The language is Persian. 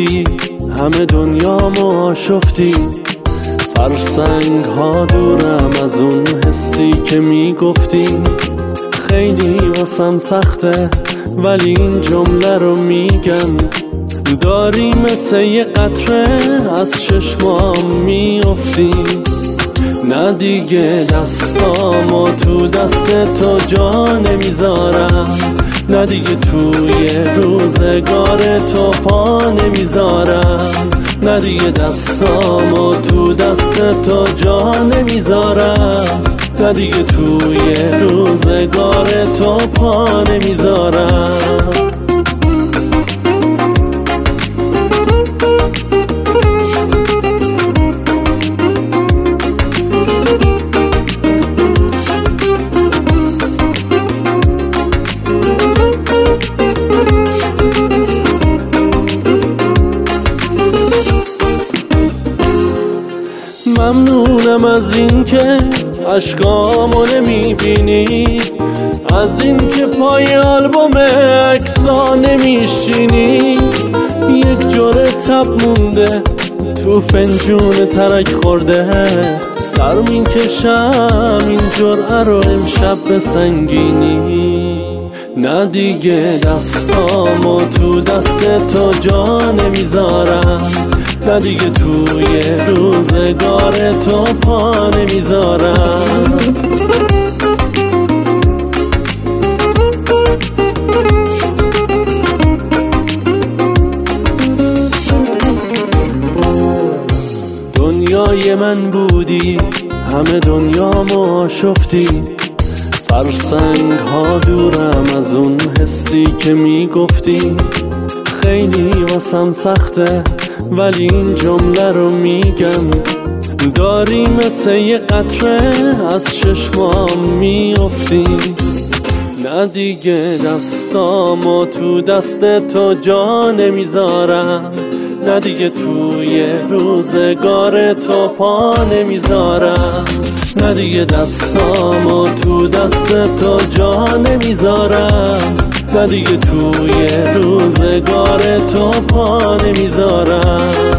بودی همه دنیامو آشفتی، فرسنگ ها دورم از اون حسی که میگفتی. خیلی واسم سخته ولی این جمله رو میگم، داری مثل یه قطره از چشمام میافتی. نه دیگه دستامو تو دست تو جا نمیذارم، نه دیگه توی روزگار تو پا نمیذارم، نه دیگه دستامو تو دست تو جا نمیذارم، نه دیگه توی روزگار تو پا نمیذارم. ممنونم از این که عشقامو نمیبینی، از این که پای آلبوم عکسا نمیشینی. یک جوره تب مونده تو فنجون ترک خورده، سر میکشم این جرعه رو امشب به سنگینی. نه دیگه دستامو تو دست تو جا نمیذارم، نه دیگه توی روزگار تو پا نمیذارم. دنیای من بودی همه دنیامو آشفتی، فرسنگ ها دورم از اون حسی که میگفتی. خیلی واسم سخته ولی این جمله رو میگم، داری مثل یه قطره از چشمام میافتی. نه دیگه دستامو تو دست تو جا نمیذارم، نه دیگه توی روزگار تو پا نمیذارم، نه دیگه دستامو تو دست تو جا نمیذارم، نه دیگه توی روزگار تو پا نمیذارم.